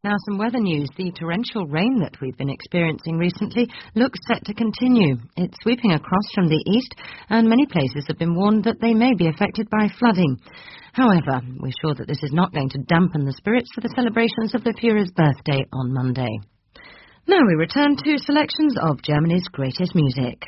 Now, some weather news. The torrential rain that we've been experiencing recently looks set to continue. It's sweeping across from the east, and many places have been warned that they may be affected by flooding. However, we're sure that this is not going to dampen the spirits for the celebrations of the Führer's birthday on Monday. Now we return to selections of Germany's greatest music.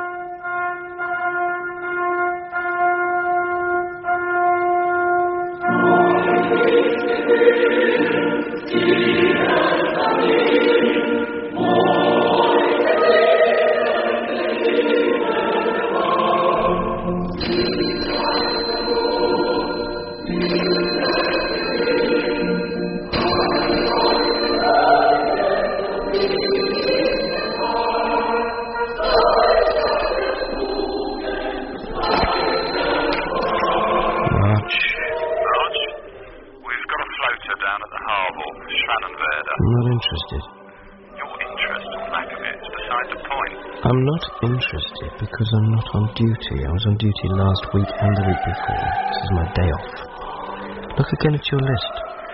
I'm not interested because I'm not on duty. I was on duty last week and the week before. This is my day off. Look again at your list.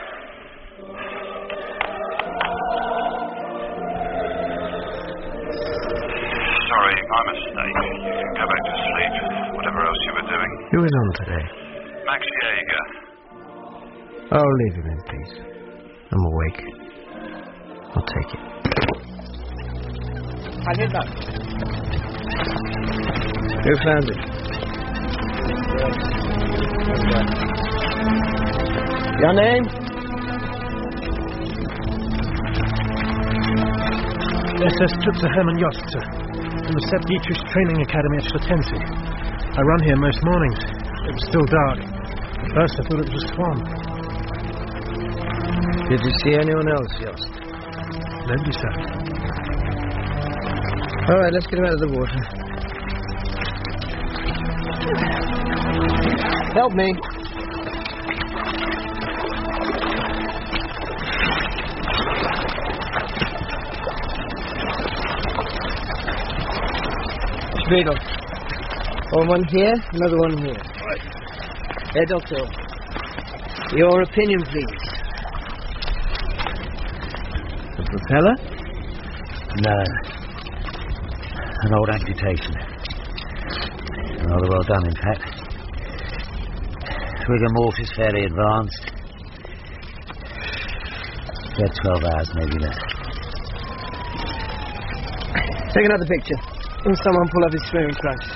Sorry, my mistake. You can go back to sleep. Whatever else you were doing. Who is on today? Max Jaeger. Oh, leave him in peace. I'm awake. I'll take it. Who found it? Your name? SS Tutzer Hermann Jostze from the Sepp Dietrich Training Academy at Schlotensi. I run here most mornings. It was still dark. At first I thought it was a swan. Did you see anyone else, Jost? Nobody, sir. All right, let's get him out of the water. Help me. Spiegel. One here, another one here. Right. Hey, Doctor. Your opinion, please. The propeller? No. An old amputation. Rather well done, in fact. Rigor mortis fairly advanced. Yeah, 12 hours, maybe less. Take another picture. And someone pull up his swimming trunks.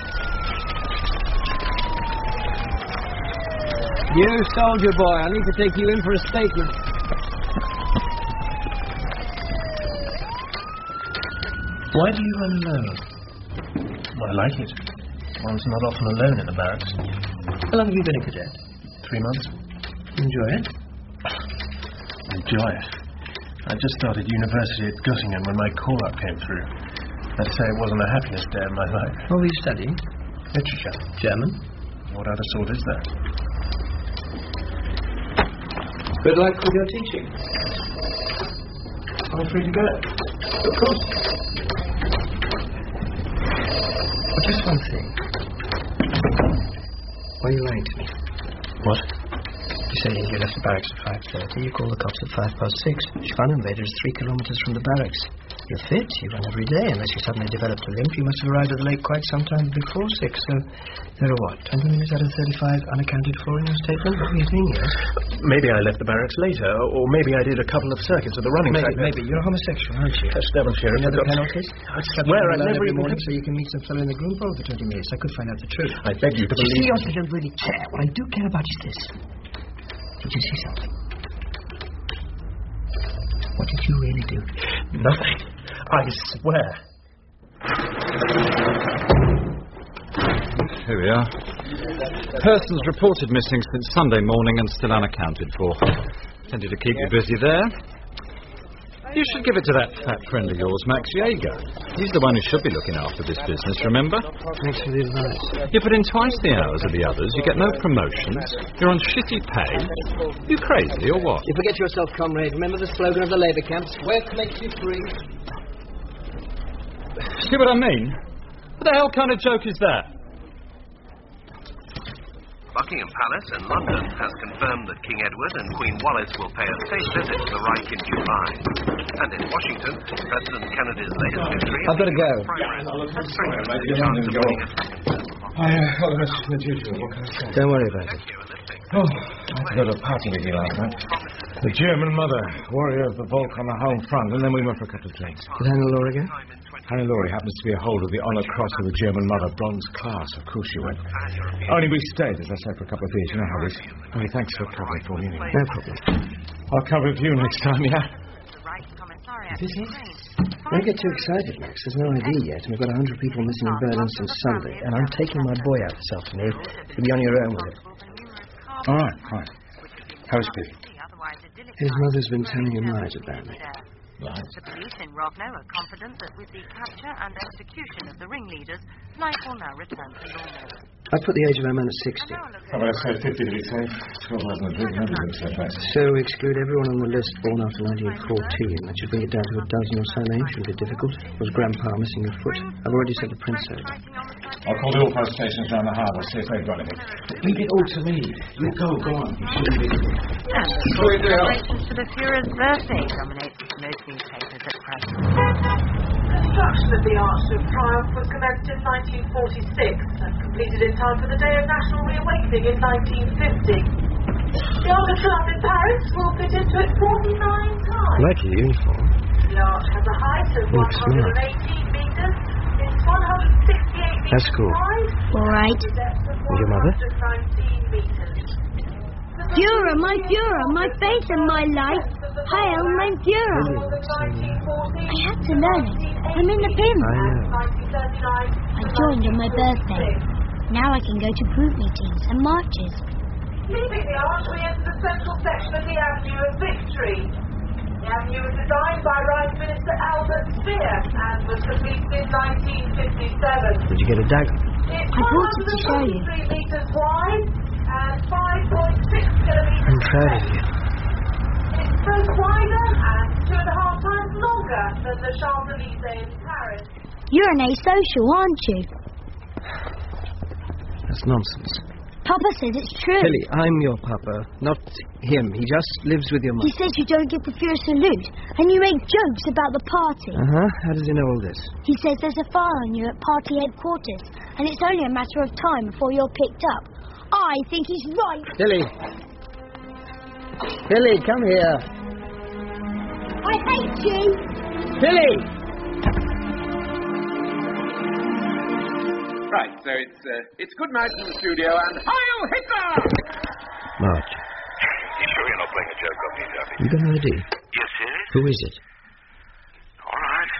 You, soldier boy, I need to take you in for a statement. Why do you run alone? I like it. One's not often alone in the barracks. How long have you been a cadet? 3 months. Enjoy it? Enjoy it? I just started university at Göttingen when my call-up came through. I'd say it wasn't a happiest day of my life. What were you studying? Literature. German? What other sort is there? Good luck with your teaching. I'm free to go. Of course. But just one thing. Why are you lying to me? What? You say you left the barracks at 5:30. You call the cops at 6:05. Schwanenweder is 3 kilometers from the barracks. You're fit. You run every day. Unless you suddenly developed a limp, you must have arrived at the lake quite some time before 6. So there are what, 20 minutes out of 35 unaccounted for in your statement? What do you think, yes? Maybe I left the barracks later, or maybe I did a couple of circuits at the running track. Maybe. You're a homosexual, aren't you? That's Devonshire. Any other penalties? I swear I never every even... morning so you can meet some fellow in the groom pole for 20 minutes. I could find out the truth. I beg you to But believe... you see, I don't really care. What I do care about is this. Did you see something? What did you really do? Nothing. I swear. Here we are. Persons reported missing since Sunday morning and still unaccounted for. Plenty to keep you busy there. You should give it to that fat friend of yours, Max Jaeger. He's the one who should be looking after this business, remember? Thanks for the advice. You put in twice the hours of the others, you get no promotions, you're on shitty pay. You crazy, or what? You forget yourself, comrade. Remember the slogan of the labour camps? Work makes you free. See what I mean? What the hell kind of joke is that? What? Buckingham Palace in London has confirmed that King Edward and Queen Wallis will pay a state visit to the Reich in July. And in Washington, President Kennedy's latest victory... I've got to go. Don't worry about it. Oh, I had a party with you last night. The German mother, warrior of the Volk on the home front, and then we went for a couple of drinks. Did Hannah-Laura go? Hannah-Laura happens to be a holder of the Honour Cross of the German mother, bronze class. Of course she went. Only we stayed, as I said, for a couple of beers. You know how it is. Oh, thanks for covering for me anyway. No problem. I'll cover it for you next time, yeah? Is it? Don't get too excited, Max. There's no ID yet, and we've got 100 people missing in Berlin since Sunday, and I'm taking my boy out this afternoon. You'll be on your own with it. All right. How's Billy? His mother's been telling him lies about me. Lies? The police in Rovno are confident that with the capture and execution of the ringleaders, life will now return to normal. I'd put the age of our man at 60. How about I say 50 to be safe? 12 wasn't a drink, nobody looks so fast. So we exclude everyone on the list born after 1914. That should bring it down to a dozen or so names. Shouldn't be difficult. Was Grandpa missing a foot? I've already sent the prince over. I'll call the all post stations around the harbour, see if they've got anything. Leave it all to me. You go on. You shouldn't be... And celebrations for the Führer's birthday dominates most newspapers at present. Construction of the Arch of Triumph was commenced in 1946 and completed in time for the Day of National Reawakening in 1950. The Arc of Triumph in Paris will fit into it 49 times. Like your uniform. The arch has a height of 118 metres. It's 168 metres That's cool. wide. All right. And your mother? 119 metres. Führer, my faith and my life. Hail, mein Führer. I had to learn it. I'm in the PIM. I know. I joined on my birthday. Now I can go to group meetings and marches. Leaving the arch, we enter the central section of the Avenue of Victory. The avenue was designed by Right Minister Albert Speer and was completed in 1957. Did you get a dagger? It's I brought it to show you. 123 metres wide and 5.6 kilometres I'm proud of you. It's both wider and 2.5 times longer than the Champs-Élysées in Paris. You're an asocial, aren't you? That's nonsense. Papa says it's true. Billy, I'm your papa, not him. He just lives with your mother. He says you don't give the Führer salute, and you make jokes about the party. Uh-huh. How does he know all this? He says there's a fire on you at party headquarters, and it's only a matter of time before you're picked up. I think he's right. Billy! Billy, come here. I hate you. Billy! Right, so it's good night in the studio and Heil Hitler! Marge. You sure you're not playing a joke on me, Duffy? You got an ID? Yes, serious? Who is it? All right.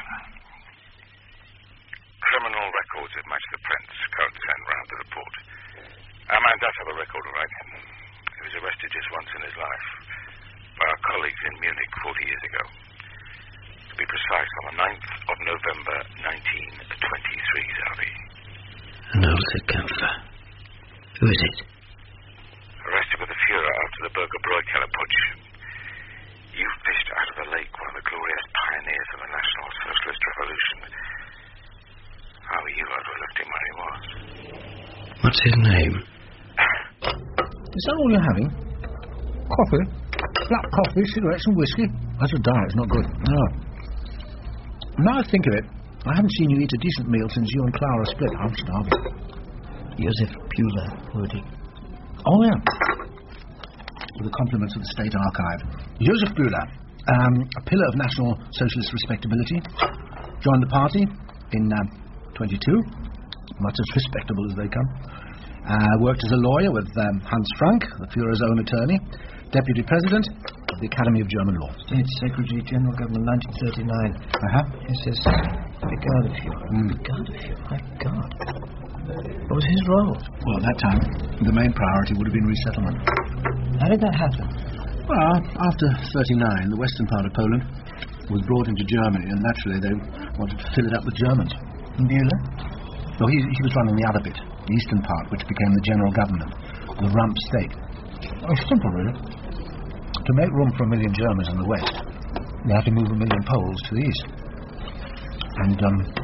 Criminal records that match the prints Coat sent round the report. Our man does have a record, all right. He was arrested just once in his life by our colleagues in Munich 40 years ago. To be precise, on the 9th of November 1923, Xavi. No, said Kampfer. Who is it? Arrested with the Führer after the Burger Bräukeller Putsch. You fished out of the lake one of the glorious pioneers of the National Socialist Revolution. How you would have left him where he was. What's his name? Is that all you're having? Coffee? Black coffee, cigarettes and whiskey? That's a diet, it's not good. No. Now I think of it, I haven't seen you eat a decent meal since you and Clara split. I'm starving. Josef Bühler, Rudy. Oh, yeah. With the compliments of the State Archive. Josef Bühler, a pillar of National Socialist respectability, joined the party in 22, much as respectable as they come. Worked as a lawyer with Hans Frank, the Führer's own attorney, Deputy President of the Academy of German Law. State Secretary General Government 1939. Uh-huh. It says, Brigadeführer. Brigadeführer, my God. What was his role? Well, at that time, the main priority would have been resettlement. How did that happen? Well, after 39, the western part of Poland was brought into Germany, and naturally they wanted to fill it up with Germans. And Bühler? No, he was running the other bit, the eastern part, which became the general government, the rump state. Oh, simple, really. To make room for 1 million Germans in the west, they had to move 1 million Poles to the east. And,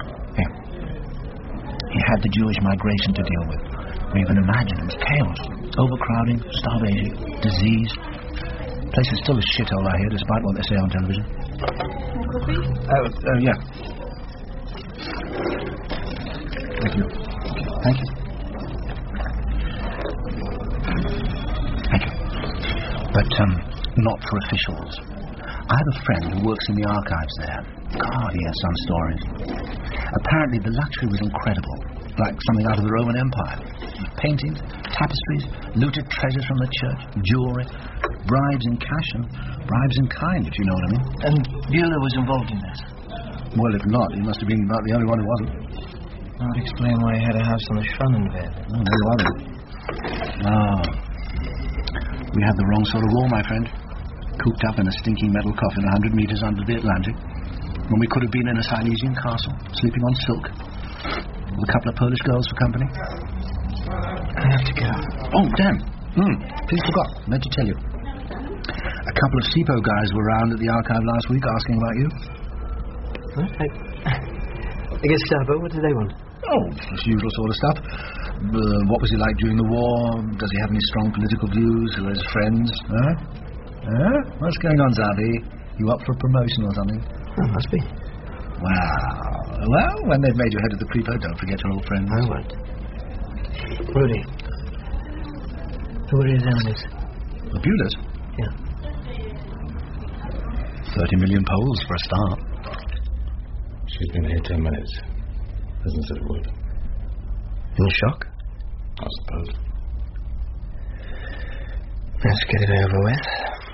he had the Jewish migration to deal with. You can imagine, it was chaos. Overcrowding, starvation, disease. The place is still a shithole, I hear, despite what they say on television. Yeah. Thank you. Thank you. Thank you. But, not for officials. I have a friend who works in the archives there. God, he has some stories. Apparently the luxury was incredible, like something out of the Roman Empire. Paintings, tapestries, looted treasures from the church, jewelry, bribes in cash and bribes in kind, if you know what I mean. And Bueller was involved in that? Well, if not, he must have been about the only one who wasn't. That would explain why he had a house on the Schwanenweg. Oh, there you are then. Ah. We had the wrong sort of war, my friend. Cooped up in a stinking metal coffin 100 meters under the Atlantic, when we could have been in a Silesian castle, sleeping on silk, with a couple of Polish girls for company. I have to go. Oh, damn. Please forgot. Meant to tell you. A couple of SIPO guys were round at the archive last week asking about you. Huh? I guess Gestapo, what do they want? Oh, it's usual sort of stuff. What was he like during the war? Does he have any strong political views? Who are his friends? What's going on, Zabi? You up for a promotion or something? Oh, must be. Wow. Well, when they've made you head of the Prepo, don't forget your old friends. I won't. Rudy. Who are his enemies? The Buellers? Yeah. 30 million Poles for a start. She's been here 10 minutes. Hasn't said a word. In shock? I suppose. Let's get it over with.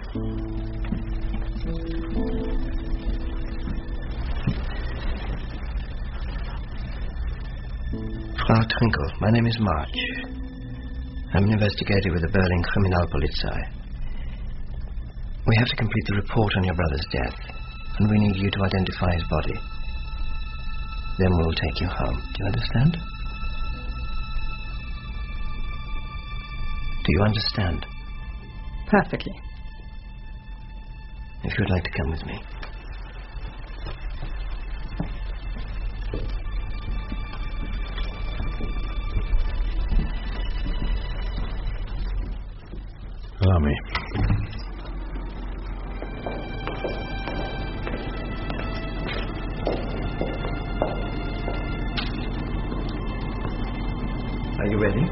Frau Trinkel, my name is March. I'm an investigator with the Berlin Kriminalpolizei. We have to complete the report on your brother's death, and we need you to identify his body. Then we'll take you home. Do you understand? Do you understand? Perfectly. If you'd like to come with me. Allow me. Are you ready?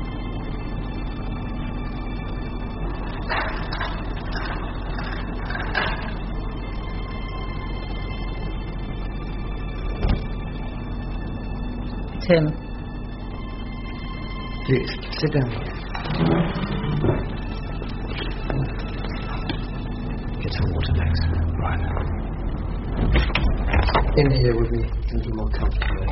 Tim. Please, sit down here. Get some water, Max. Right. In here would be a little more comfortable.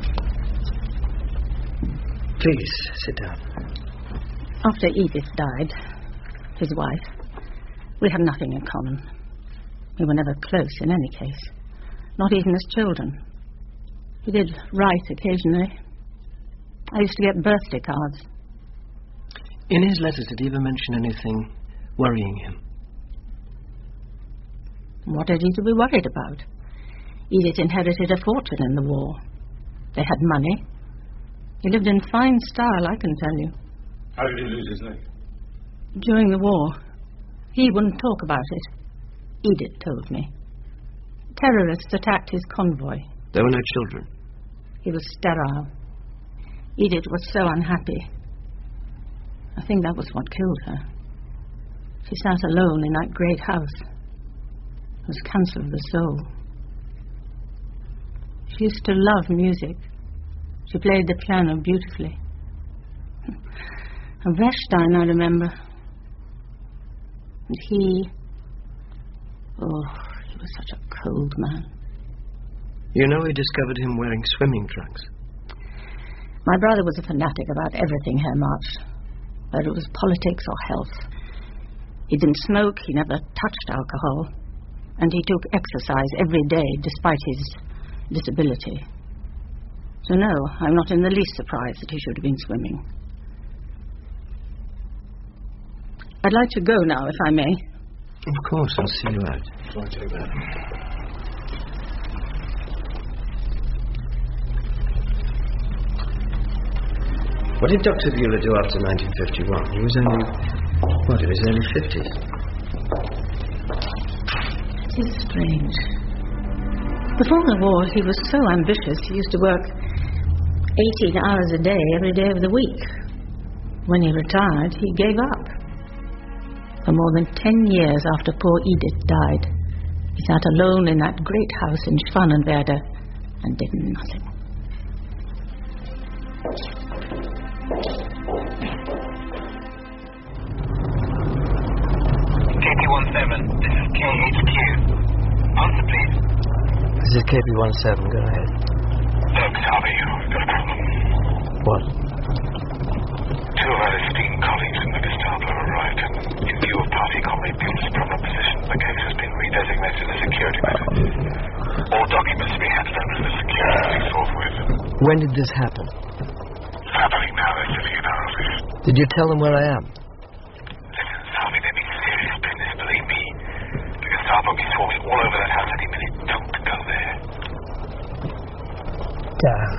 Please, sit down. After Edith died, his wife, we had nothing in common. We were never close in any case, not even as children. He did write occasionally. I used to get birthday cards. In his letters, did he ever mention anything worrying him? What had he to be worried about? Edith inherited a fortune in the war. They had money. He lived in fine style, I can tell you. How did he lose his leg? During the war. He wouldn't talk about it. Edith told me. Terrorists attacked his convoy. There were no children. He was sterile. Edith was so unhappy. I think that was what killed her. She sat alone in that great house. It was cancer of the soul. She used to love music. She played the piano beautifully. And Wehrstein, I remember. And he was such a cold man. You know we discovered him wearing swimming trunks. My brother was a fanatic about everything, Herr March. Whether it was politics or health. He didn't smoke, he never touched alcohol. And he took exercise every day, despite his disability. So no, I'm not in the least surprised that he should have been swimming. I'd like to go now, if I may. Of course, I'll see you out. I'll take that. What did Dr. Bueller do after 1951? He was only, in his early 50s. It is strange. Before the war, he was so ambitious, he used to work 18 hours a day, every day of the week. When he retired, he gave up. For more than 10 years after poor Edith died, he sat alone in that great house in Schwanenwerder and did nothing. KP-17, this is KHQ. Answer, please. This is KP-17, go ahead. Look, Harvey, I've got a problem. What? 2 of our esteemed colleagues from the Gestapo have arrived, and in view of Party Comrade Bueller's prominent position, the case has been redesignated as a security matter. All documents to be handed over to the security police forthwith. When did this happen? It's happening now, they're sitting in our office. Did you tell them where I am? Listen, Harvey, there be serious business, believe me. The Gestapo will be swarming all over that house any minute. Don't go there. Damn.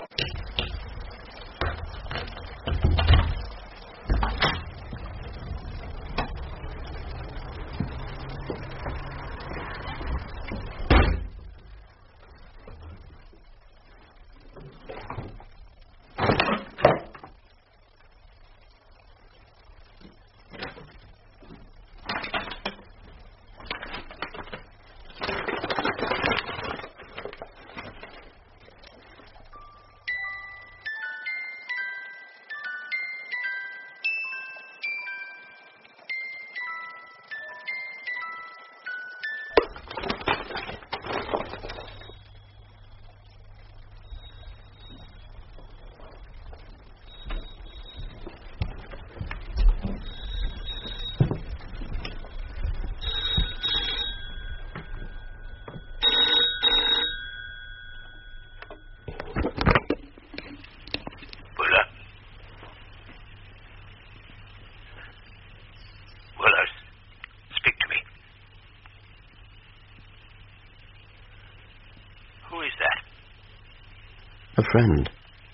A friend.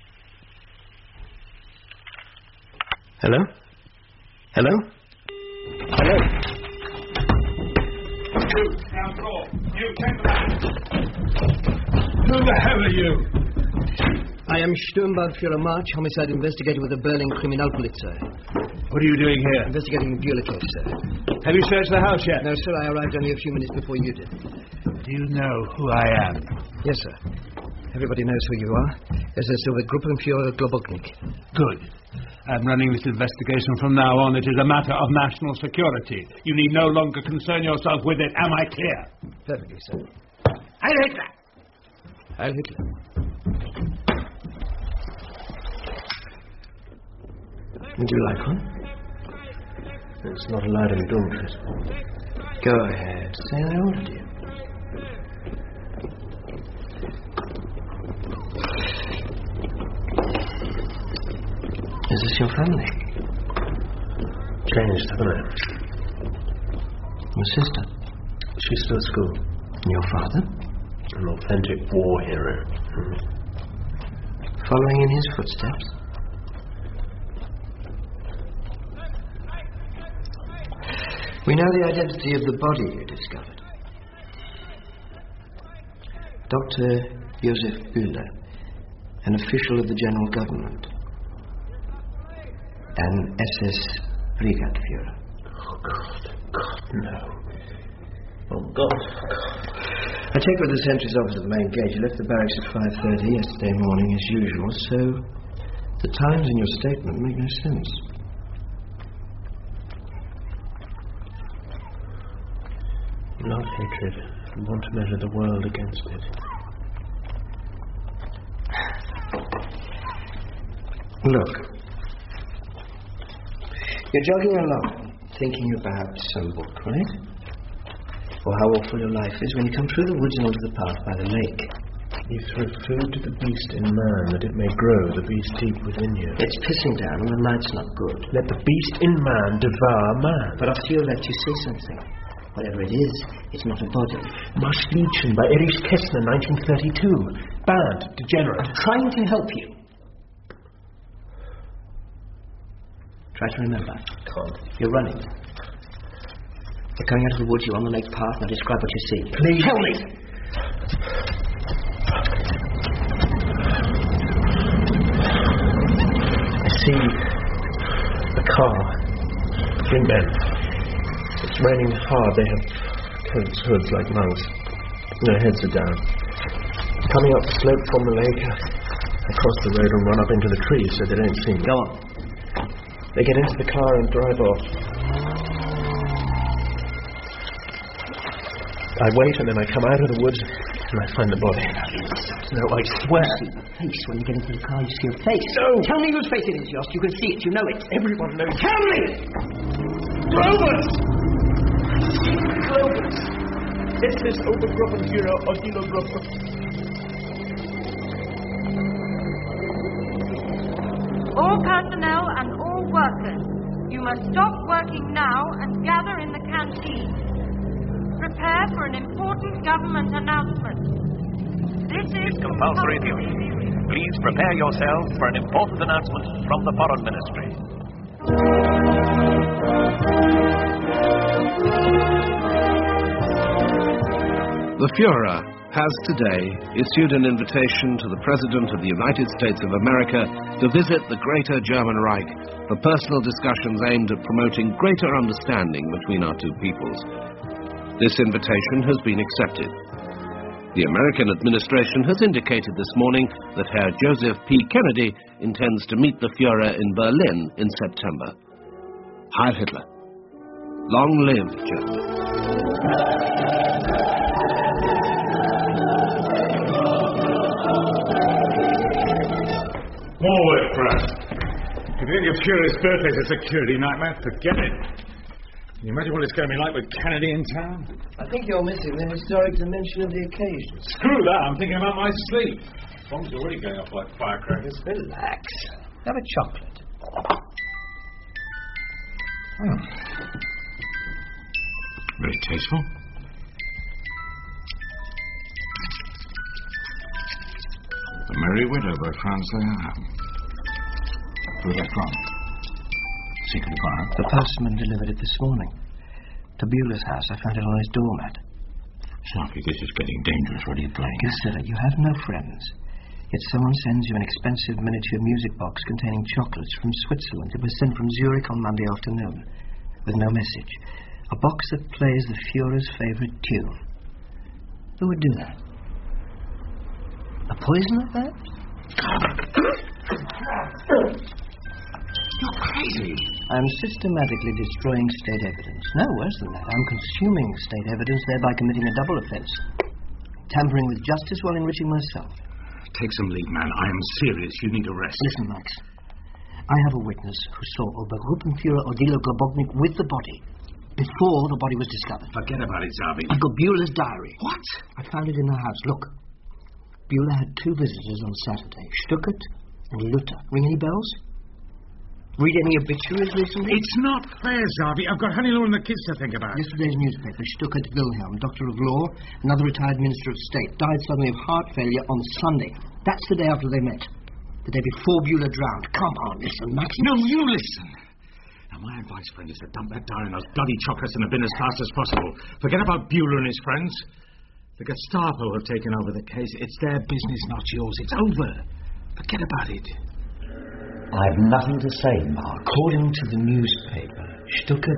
Hello? Hello? Hello? You, ground floor. You, 10. Who the hell are you? I am Sturmbannführer March, homicide investigator with the Berlin Kriminalpolizei. What are you doing here? Investigating the Bueller case, sir. Have you searched the house yet? No, sir, I arrived only a few minutes before you did. Do you know who I am? Yes, sir. Everybody knows who you are. As a Silver Gruppenführer Globoknik. Good. I'm running this investigation from now on. It is a matter of national security. You need no longer concern yourself with it. Am I clear? Perfectly, sir. Heil Hitler! Heil Hitler. Would you like one? It's not allowed in Dumfries. Go ahead. Say I ordered you. Is this your family? Changed, haven't I? Your sister? She's still at school. And your father? An authentic war hero. Following in his footsteps? We know the identity of the body you discovered. Dr. Josef Bueller, an official of the general government. An SS Brigadeführer. Oh, God, no. Oh, God. I take with the sentry's office at the main gate. You left the barracks at 5:30 yesterday morning as usual, so the times in your statement make no sense. Not hatred. I want to measure the world against it. Look. You're jogging along, thinking about some book, right? Or how awful your life is when you come through the woods and onto the path by the lake. You throw food to the beast in man, that it may grow, the beast deep within you. It's pissing down and the night's not good. Let the beast in man devour man. But I feel that you say something. Whatever it is, it's not a body. Marsliedchen by Erich Kästner, 1932. Bad, degenerate. I'm trying to help you. Try to remember. You're running. You're coming out of the woods, you're on the lake path. Now describe what you see. Please. Tell me! I see a car. 3 men. It's raining hard. They have coats, hoods like monks. Their heads are down. Coming up the slope from the lake, across the road and run up into the trees so they don't see me. Go on. They get into the car and drive off. I wait and then I come out of the woods and I find the body. No, I swear. You see the face. When you get into the car, you see a face. No! Tell me whose face it is, Jost. You can see it. You know it. Everyone knows. Tell me! Clovis! Clovis! This is Obergruppenführer Odilo Gruppe. All personnel and all workers, you must stop working now and gather in the canteen. Prepare for an important government announcement. This is compulsory viewing. Please prepare yourselves for an important announcement from the Foreign Ministry. The Führer has today issued an invitation to the President of the United States of America to visit the Greater German Reich for personal discussions aimed at promoting greater understanding between our two peoples. This invitation has been accepted. The American administration has indicated this morning that Herr Joseph P. Kennedy intends to meet the Führer in Berlin in September. Heil Hitler. Long live Germany. More work for us. If you think your Fuhrer's birthday's a security nightmare, forget it. Can you imagine what it's going to be like with Kennedy in town? I think you're missing the historic dimension of the occasion. Screw that, I'm thinking about my sleep. Bombs are already going off like firecrackers. Relax. Have a chocolate. Very tasteful. The Merry Widow by Franz Leham. Who's that from? Secret Fire. The postman delivered it this morning. To Beulah's house. I found it on his doormat. Sharpie, this is getting dangerous. What are you playing? Consider, you have no friends. Yet someone sends you an expensive miniature music box containing chocolates from Switzerland. It was sent from Zurich on Monday afternoon, with no message. A box that plays the Führer's favorite tune. Who would do that? A poisoner, perhaps? You're crazy. I'm systematically destroying state evidence. No, worse than that. I'm consuming state evidence, thereby committing a double offense. Tampering with justice while enriching myself. Take some leave, man. I am serious. You need a rest. Listen, Max. I have a witness who saw Obergruppenführer Odilo Globovnik with the body before the body was discovered. Forget about it, Zabi. I've got Beulah's diary. What? I found it in the house. Look. Beulah had 2 visitors on Saturday, Stuckert and Luther. Ring any bells? Read any obituaries recently? It's not fair, Zabi. I've got Honeyloo and the kids to think about. Yesterday's newspaper, Stuckert Wilhelm, doctor of law, another retired minister of state, died suddenly of heart failure on Sunday. That's the day after they met. The day before Beulah drowned. Come on, listen, Max. No, you listen. Now, my advice, friend, is to dump that diary and those bloody chocolates in the bin as fast as possible. Forget about Beulah and his friends. The Gestapo have taken over the case. It's their business, not yours. It's over. Forget about it. I have nothing to say, Mark. According to the newspaper, Stuckert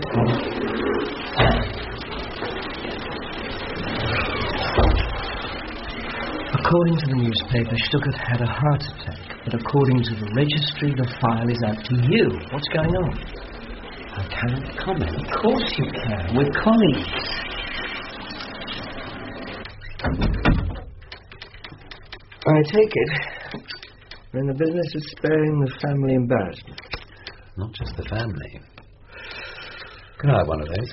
According to the newspaper, Stuckert had a heart attack. But according to the registry, the file is out to you. What's going on? I cannot comment. Of course you can. We're colleagues. I take it. We're in the business of sparing the family embarrassment. Not just the family. Can I have one of those?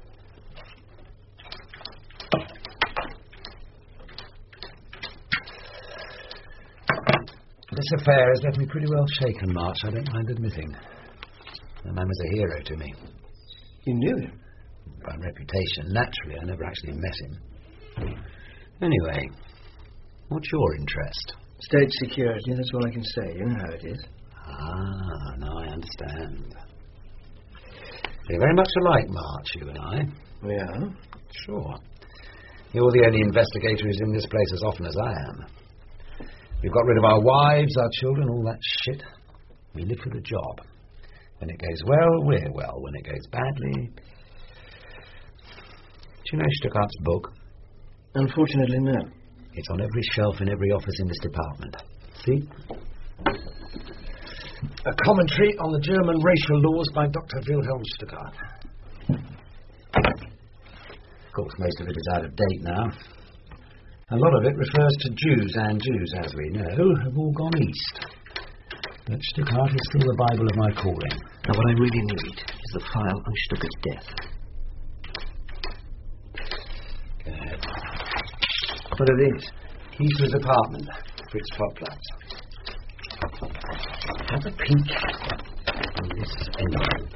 This affair has left me pretty well shaken, March, I don't mind admitting. The man was a hero to me. You knew him? By reputation, naturally. I never actually met him. Anyway, what's your interest? State security, that's all I can say. You know how it is. Ah, now I understand. We're very much alike, March, you and I. We are? Sure. You're the only investigator who's in this place as often as I am. We've got rid of our wives, our children, all that shit. We live for the job. When it goes well, we're well. When it goes badly... Do you know Stuckart's book? Unfortunately, no. It's on every shelf in every office in this department. See? A commentary on the German racial laws by Dr. Wilhelm Stuckart. Of course, most of it is out of date now. A lot of it refers to Jews, and Jews, as we know, have all gone east. But Stuckart is still the Bible of my calling. Now, what I really need is the file on Stuckart's death. Go ahead. What it is? Keys to his apartment, Fritz Fopplatz. Have a peek on this envelope.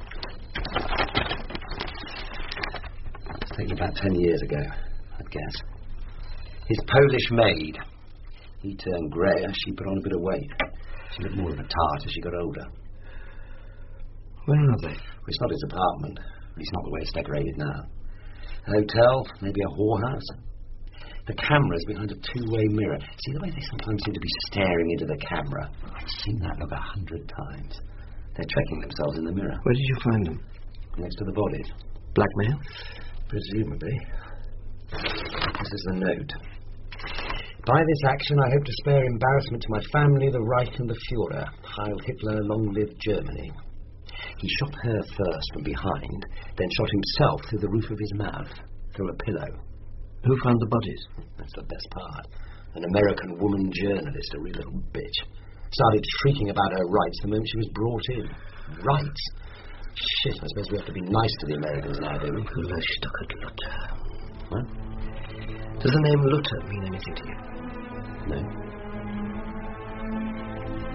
It's taken about 10 years ago, I'd guess. His Polish maid. He turned grey as she put on a bit of weight. She looked more of a tart as she got older. Where are they? Well, it's not his apartment. At least not the way it's decorated now. A hotel, maybe a whorehouse. The camera's behind a two-way mirror. See the way they sometimes seem to be staring into the camera? I've seen that look 100 times. They're checking themselves in the mirror. Where did you find them? Next to the bodies. Blackmail? Presumably. This is the note. By this action I hope to spare embarrassment to my family, the Reich and the Führer. Heil Hitler, long live Germany. He shot her first from behind, then shot himself through the roof of his mouth, through a pillow. Who found the bodies? That's the best part. An American woman journalist, a real little bitch. Started shrieking about her rights the moment she was brought in. Rights? Shit, I suppose we have to be nice to the Americans now, don't we? Stuckart Luther. What? Does the name Luther mean anything to you? No.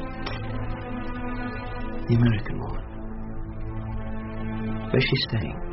The American woman. Where's she staying?